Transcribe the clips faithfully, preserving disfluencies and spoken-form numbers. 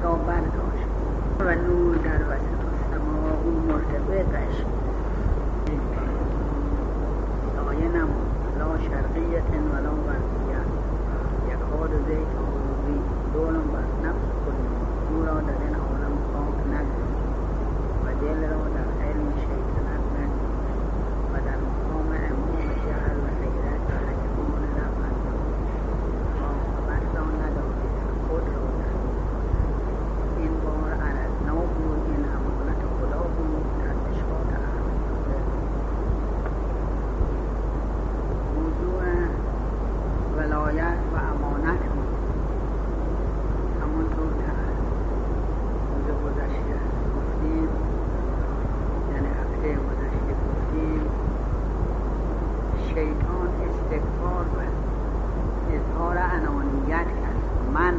را برداشت و نور در وسط السما او مرتفعش سایه نمود لا شرقیت ولا غربیت یکاد زیت آموزی دولم بر نفس کنیم او را در این عالم خاک نگذاریم و دل را در علم شیطنت نگذاریم و در مقام امام جهل و حیرت و حکمان رفت خبر را ندارید خود را در این بار عرضنا بود این امانت خدا بود در اشهاد احمد. موضوع ولایت و امانت بود. همونطور که روز گذشته گفتیم، یعنی هفته گذشته گفتیم، شیطان استکبار و اظهار انانیت کرد. من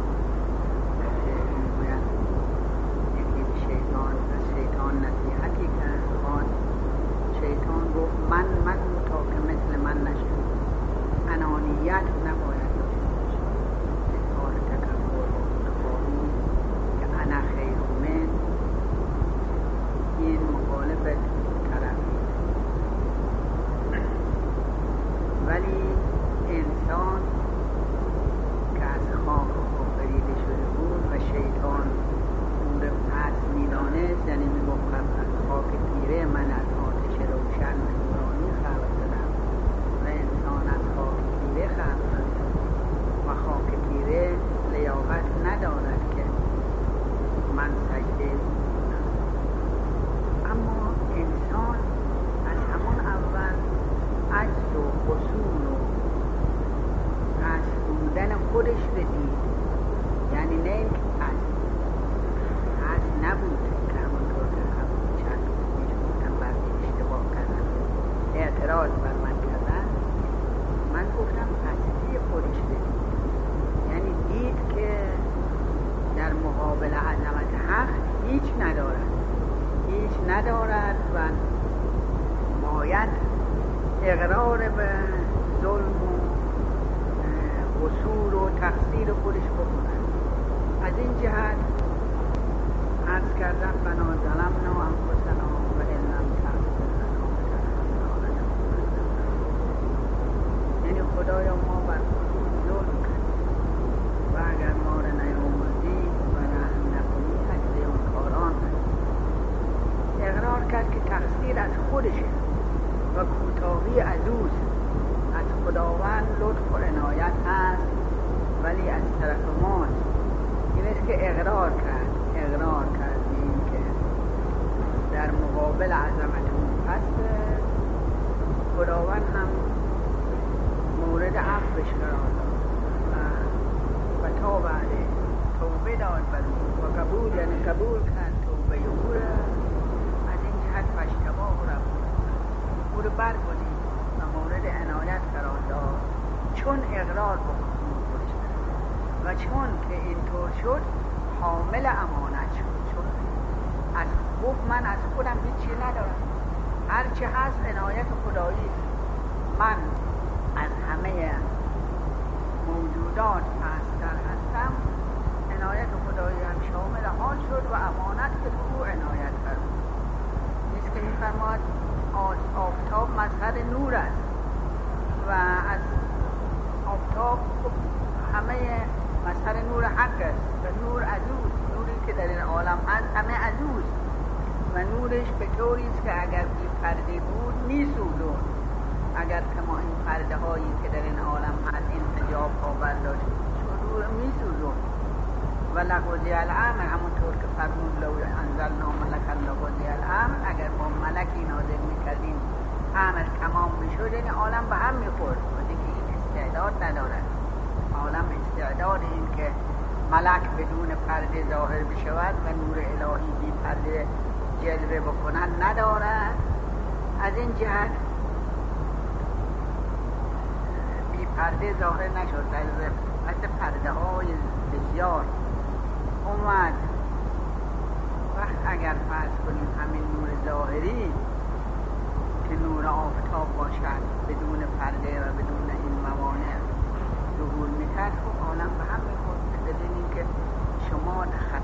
باید یکی به شیطان و شیطان نصیحتی کرد. شیطان گفت من من تا که مثل من نشد. انانیت نباید داشته باشه. اظهار تکبر و خودخواهی که انا خیر من، این مخالف طرفی. ولی انسان که از خاک آفریده شده بود و شیطان اون رو پس می‌دانست، یعنی میگفت از خاک تیره من از آتش روشن و نورانی خلق شدم و انسان از خاک تیره خلق شده و خاک تیره لیاقت ندارد که من سجده کنم. اما انسان از همون اول عجز و قصور و پس بودن خودش بدید، یعنی نه اینکه پس پس نبود که همونطور که چند پیش گفتم برای اشتباه کردن اعتراض بر من کردن، من گفتم پستی خودش بدید، یعنی دید که در مقابل عظمت حق هیچ ندارد هیچ ندارد و باید اقرار به ظلم و قصور و تقصیر خودش بکنند. از این جهت عرض کردم بنا ظلمنا انفسنا و ان لم تغفر لنا وترحمنا یعنی خدایا ما بر خودمون ظلم کردیم و اگر ما را نیامرزی و رحم نکنی عجز اون کاران هست. اقرار کرد که تقصیر از خودشه و کوتاهی از اوست. از خداوند لطف و عنایت هست ولی از طرف ماست. این است که اقرار کرد اقرار کرد این که در مقابل عظمت اون پس خداوند هم مورد عفوش قرار داد و, و تا بعد توبه داد بر او و قبول یعنی قبول کرد توبه او را. از این جهت پشتباه رفت او را برگزید و مورد عنایت قرار داد چون اقرار بکنه خودش و چون که اینطور شد حامل امانت شد. چون از خوب من از خودم هیچی ندارم، هرچی هست عنایت خدایی. من از همه موجودات پستر هستم، عنایت خدایی هم شامل آن شد و امانت که او عنایت کرد. نیست که این فرماد آفتاب مظهر نور است و از آفتاب همه مظهر نور حق است و نور از اوست. نوری که در این عالم هست همه از اوست و نورش به طوری است که اگر بی پرده بود میسوزون. اگر که ما این پرده هایی که در این عالم هست این حجاب ها برداشت شد میسوزون. و لغوزی الامر همونطور که فرمود لو انزلنا ملکا لغوزی الامر، اگر ما ملکی نازل میکردیم امر تمام میشد این عالم به هم میخورد. و دیگه این استعداد ندارد. عالم استعداد این که ملک بدون پرده ظاهر بشود و نور الهی بی پرده جلوه بکنن ندارد. از این جهت بی پرده ظاهر نشد. وقت پرده های بسیار اومد. وقت اگر فرض کنیم همین نور ظاهری که نور آفتاب باشد بدون پرده و بدون این موانع ظهور میکرد، خب عالم به هم میخورد. بدون این که شما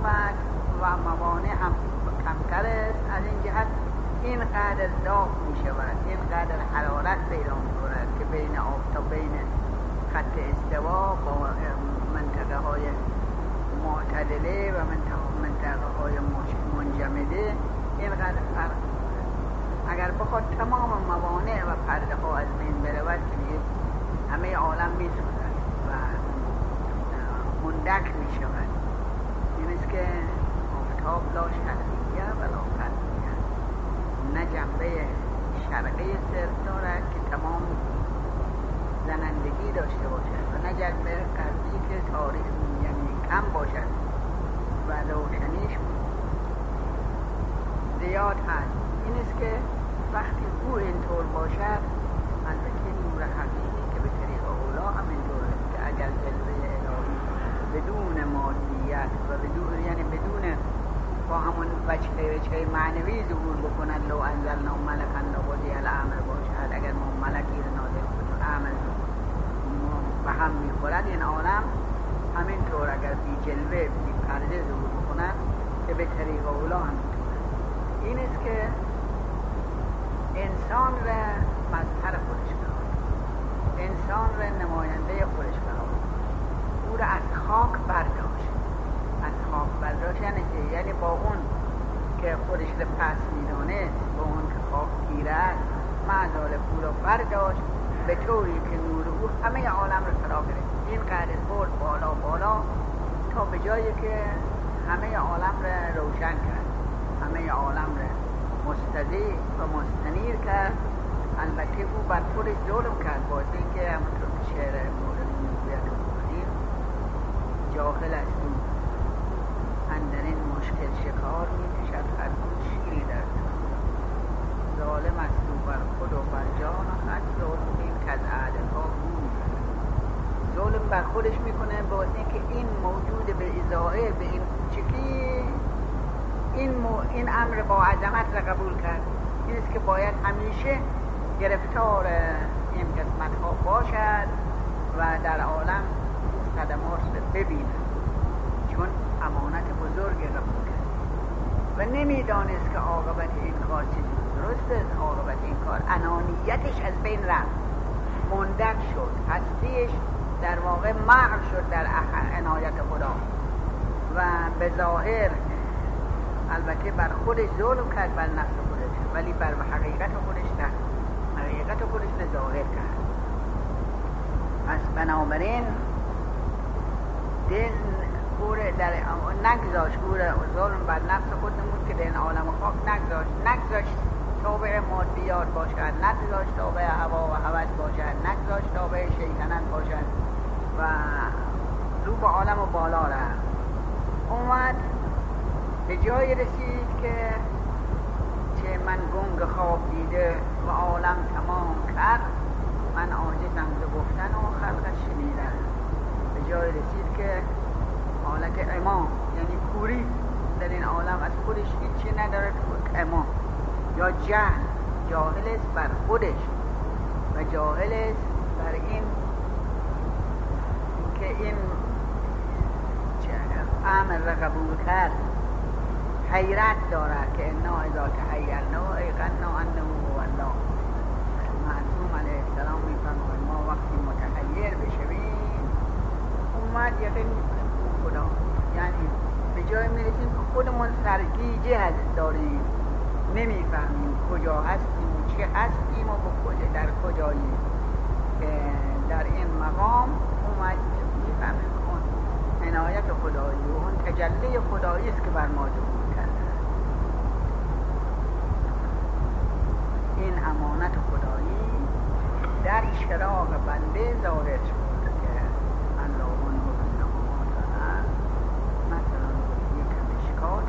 بعد و موانع هم کمتر است. از این جهت اینقدر داغ می شود، اینقدر حرارت پیدا می کند که بین آفتاب، بین خط استوا با منطقه های معتدله و منطقه های منجمده اینقدر فرق می‌کند. اگر بخواد تمام موانع و پرده ها از بین برود که همه عالم می سوزد و مندک می شود. این است که آفتاب لا شرقیه و لا غربیه، نه جنبه شرقی صرف دارد که تمام زنندگی داشته باشد و نه جنبه غربی که تاریخ یعنی کم باشد و روشنیش زیاد هست. این است که وقتی او اینطور باشد، البته نور حقیقی که به طریق اولا همینطور است که اگر جلوه الهی بدون مادیت و بدون یعنی بدون با همون وجهه وجهه معنوی ظهور بکند، لو انزلنا ملکا لقضی الامر باشد، اگر ما ملکی رو نازل کنیم امر به هم میخورد این عالم همینطور اگر بی جلوه بی پرده ظهور بکند که به طریق اولا همینطور. این است که انسان را مظهر خودش قرار، انسان را نماینده خودش قرار، او را از خاک برداشت. از خاک برداشت یعنی چه؟ یعنی با اون که خودش را پس میدانست، با اون که خاک گیره است، معذال او را برداشت به طوری که نور او همه عالم را فرا گرفت. این قدر برد بالا بالا تا به جایی که همه عالم را روشن کرد، همه عالم را مستضیع و مستنیر کرد. البته او بر خودش ظلم کرد، باید اینکه همونطور که شعر مورد میگوید و بودیم جاهل است او اندرین مشکل شکار میکشد هر اون شیری در ظالم است او بر خود و بر جان و خد ظلمین که از عدلها بود ظلم بر خودش میکنه، باید اینکه این موجود به ازائه به این کوچکی این, مو این امر با عظمت را قبول کرد. این است که باید همیشه گرفتار این قسمت ها باشد و در عالم صدمات را ببیند، چون امانت بزرگی قبول کرد و نمیدانست که عاقبت این کار چیزی درست است. عاقبت این کار انانیتش از بین رفت، مندک شد، هستیش در واقع محو شد در عنایت خدا و به ظاهر البته بر خودش ظلم کرد، بر نفس خودش، ولی بر حقیقت خودش نه، حقیقت خودش نه ظاهر کرد. پس بنابراین دل اوره در نگذاشت، اوره ظلم بر نفس خود نمود که در این عالم خاک نگذاشت، نگذاشت تابع مادیات باشد، نگذاشت تابع هوا و هوس باشد، نگذاشت تابع شیطنت باشد و رو به عالم و بالا رفت. اومد به جای رسید که چه من گنگ خواب دیده و عالم تمام کرد، من عاجزم ز گفتن و خلقش شنیدن. به جای رسید که حالت اما یعنی کوری در این عالم، از خودش هیچی نداره، اما یا جهل، جاهل است بر خودش و جاهل است بر این که این امر را قبول کرد. حیرت دارد که انا اذا تحیرنا ایقنا انه هو الله. معصوم علیه السلام میفرماید ما وقتی متحیر بشویم اومد یقین میکنیم خدا، یعنی به جای میرسیم که خودمون سرگیجه هست داریم، نمیفهمیم کجا هستیم و چه هستیم و به کجا در کجاییم. در این مقام اومد میفهمیم اون عنایت خدایی و اون تجلی خدایی است که بر ما ظهور کرده. این امانت خدایی در اشراق بنده ظاهر شد که الله نور السماوات والارض مثلا یک مشکات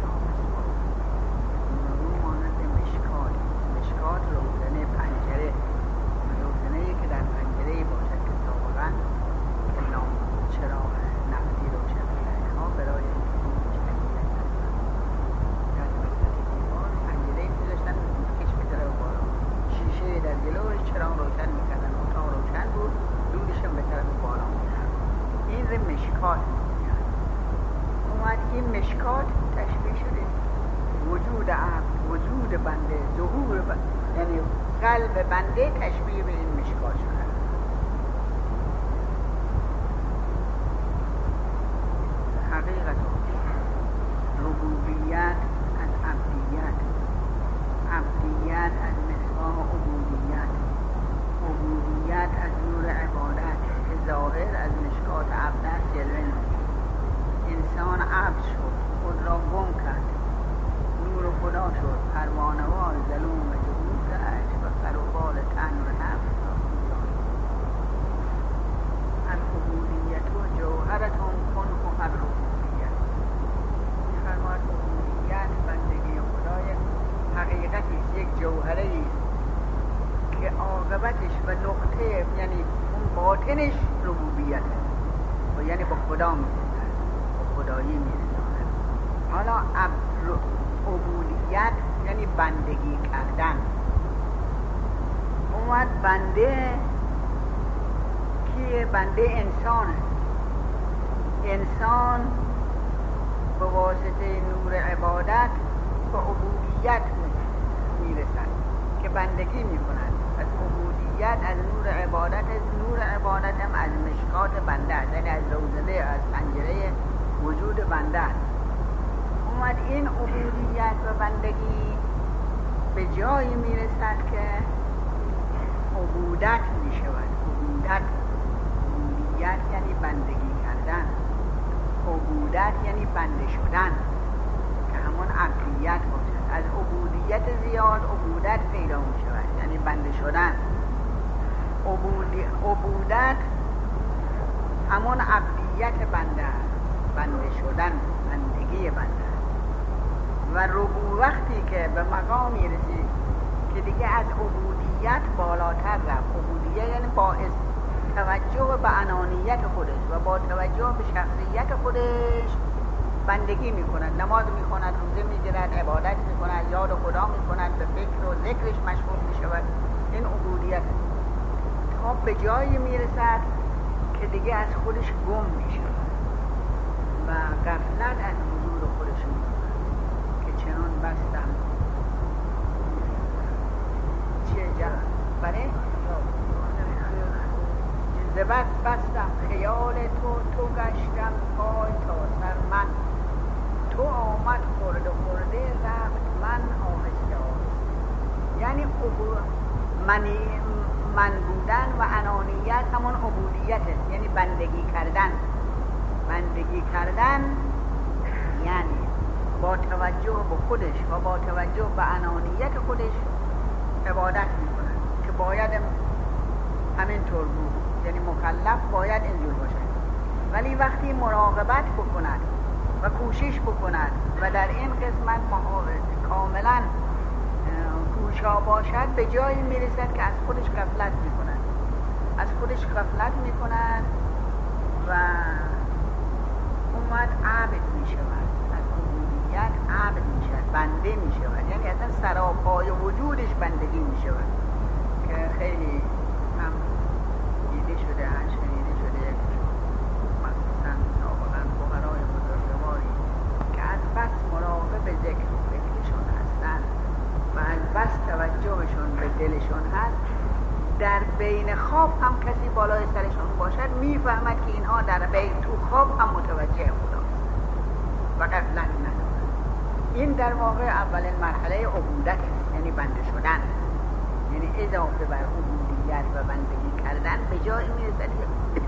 نور مانند مشکات، مشکات روزنه پنجره، روزنه ای که در پنجره باشد که سابقا که نام چراغ نفتی روشن کرده ها برای در جلوش چراغ روشن میکردن، اتاق روشن بود، دودش مشکات تشبیه شده، وجود عبد، وجود بنده، ظهور بنده، یعنی قلب بنده تشبیه به این مشکات شده. حقیقت ربوبیت از عبدیت، عبدیت از مصباح عبودیت، عبودیت از نور عبادت که ظاهر از مشکات عبدت جلوه نمود. انسان عبد شد، خود را گم کرد، نور خدا شد، پروانه‌وار ظلوم و جهود گشت و سروبال تن و نفس را پوشاند. العبودیت و جوهرتون کن و الربوبیت. می‌فرماید عبودیت بندگی خدای حقیقتی است، یک جوهره است که عاقبتش و نقطه یعنی اون باطنش ربوبیت است و یعنی با خدا می‌رسد، با خدایی می‌رساند. حالا عبودیت یعنی بندگی کردن. اومد بنده که بنده انسان است. انسان به واسطه نور عبادت به عبودیت میرسد که بندگی میکند. از عبودیت از نور عبادت، از نور عبادت هم از مشکات بنده است، یعنی از روزنه، از پنجره وجود بنده است. اومد این عبودیت و بندگی به جایی میرسد که عبودت میشود. عبودت، عبودیت یعنی بندگی کردن، عبودت یعنی بنده شدن که همون عبدیت باشد. از عبودیت زیاد عبودت پیدا میشود، یعنی بنده شدن. عبودی... عبودت همون عبدیت بنده است، بنده شدن، بندگی بنده. و ربو وقتی که به مقامی رسید که دیگه از عبودیت بالاتر رفت، عبودیت یعنی با توجه به انانیت خودش و با توجه به شخصیت خودش بندگی میکند، نماز میکند، روزه میگیرد، عبادت میکند، یاد خدا میکند، به فکر و ذکرش مشغول میشود. این عبودیت تا به جایی میرسد که دیگه از خودش گم میشود و غفلت از وجود خودش میکند که چنان بستم چه جا برای زبط بستم خیال تو، تو گشتم پای تا سر من، تو آمد خورده خورده رفت من آهسته آهسته. یعنی منی من بودن و انانیت همون عبودیت است، یعنی بندگی کردن. بندگی کردن یعنی با توجه به خودش و با توجه به انانیت خودش عبادت میکنن که باید همینطور بود، یعنی مکلف باید اینجور باشد. ولی وقتی مراقبت بکند و کوشش بکند و در این قسمت کاملا کوشا باشد، به جایی میرسد که از خودش غفلت میکند، از خودش غفلت میکند و اومد عبد میشود، از عبودیت عبد میشود، بنده میشود، یعنی اصلا سراپای وجودش بندگی میشود که خیلی هم دیده شده، هم شنیده شده، مخصوصا سابقا فقرای بزرگواری که از بس مراقب ذکر و فکرشون هستن و از بس توجهشون به دلشون هست، در بین خواب هم کسی بالای سرشون باشد میفهمد که اینها در بین تو خواب هم متوجه خداست و غفلت ندارد. این در واقع اولین مرحله عبودت است، یعنی بنده شدن، یعنی اضافه بر عبودیت و بندگی کردن به جایی میرسد که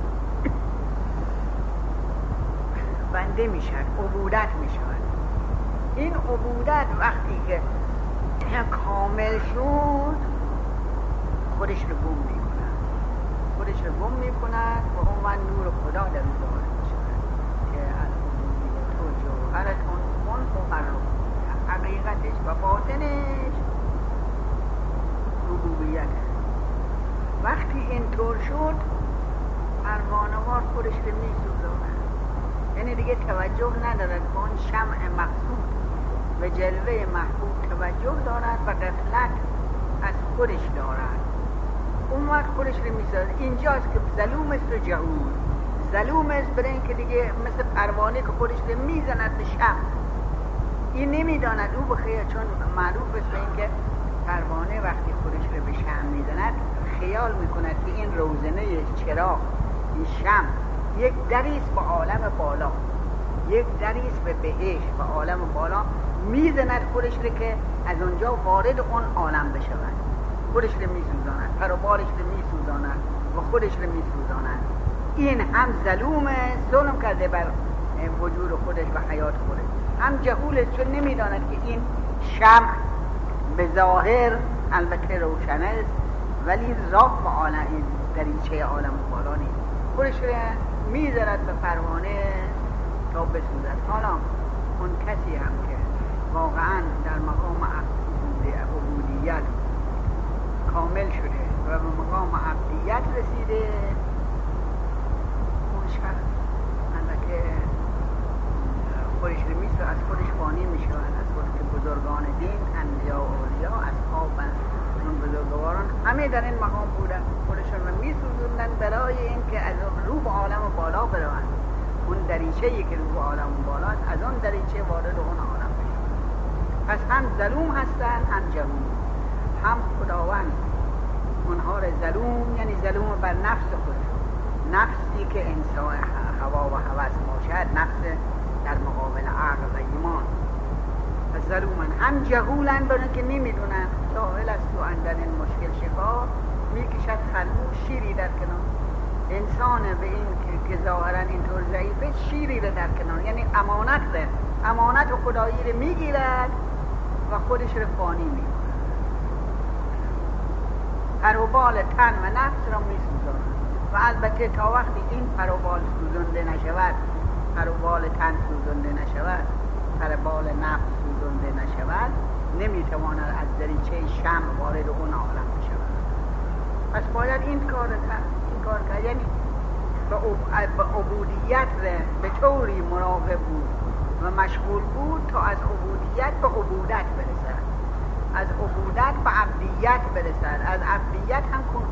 بنده میشد، عبودت میشود. این عبودت وقتی که کامل شد خودش رو گم میکند، خودش رو گم میکند و اون نور خدا در اون ظاهر میشود که از عبودیت و جوهرتون کن و الربوبیت، حقیقتش و باطنش ربوبیت. وقتی اینطور شد پروانه‌وار خودش رو میسوزاند، یعنی دیگه توجه ندارد به اون شمع مقصود و جلوه محبوب، توجه دارد و غفلت از خودش دارد. اون وقت خودش رو میسازد. اینجاست که ظلوم است و جهود، ظلوم است برای اینکه دیگه مثل پروانه که خودش رو میزند به شم. این نمیداند او بخیر، چون معروف است به اینکه پروانه وقتی خودش رو به شم میزند خیال میکند که این روزنه چراغ، این شم یک دریست به عالم بالا، یک دریست به بهشت و عالم بالا، میزند خودش رو که از اونجا وارد اون عالم بشود، خودش رو میسوزاند، پر و بالش رو میسوزاند و خودش رو میسوزاند. این هم ظلومه، ظلم کرده بر وجود خودش و حیات خودش، هم جهوله چون نمیداند که این شمع به ظاهر البته روشن است ولی راه به عالم، این دریچه عالم بالا نیست، خودش رو میزند به پروانه تا بسوزد. حالا اون کسی هم که واقعا در مقام عبودیت کامل شده و به مقام عبدیت رسیده، اون شخص البته خودش رو میسوزد، از خودش فانی میشود، از خود که بزرگان دین، انبیا و اولیا، اصحاب اون بزرگواران همه در این مقام بودن، خودشون رو میسوزوندن برای اینکه از رو به عالم بالا بروند. اون دریچه‌ای که رو به عالم بالاست از اون دریچه وارد اون عالم بشن. پس هم ظلوم هستن هم جهول. هم خداوند اونها رو ظلوم، یعنی ظلوم بر نفس خود، نفسی که انسان هوا و هوس باشد، نفس در مقابل عقل و ایمان. پس ظلومن، هم جهولن برای که نمیدونن، جاهل است و اندر این مشکل شکار میکشد خرگوش شیری در کنار. انسان به این که, که ظاهرا اینطور ضعیفه شیری رو در کنار، یعنی امانت ده، امانت و خدایی رو میگیرد و خودش رو فانی میکنه، پر و بال تن و نفس را میسوزاند. و البته تا وقتی این پر و بال سوزنده نشود، پر و بال تن سوزنده نشود، پر و بال نفس سوزنده نشود، نمیتواند از دریچه شمع وارد اون عالم بشود. پس باید این کار این کار کرد، یعنی به عبودیت به طوری مراقب بود و مشغول بود تا از عبودیت به عبودت برسد، از عبودت به عبدیت برسد، از عبدیت هم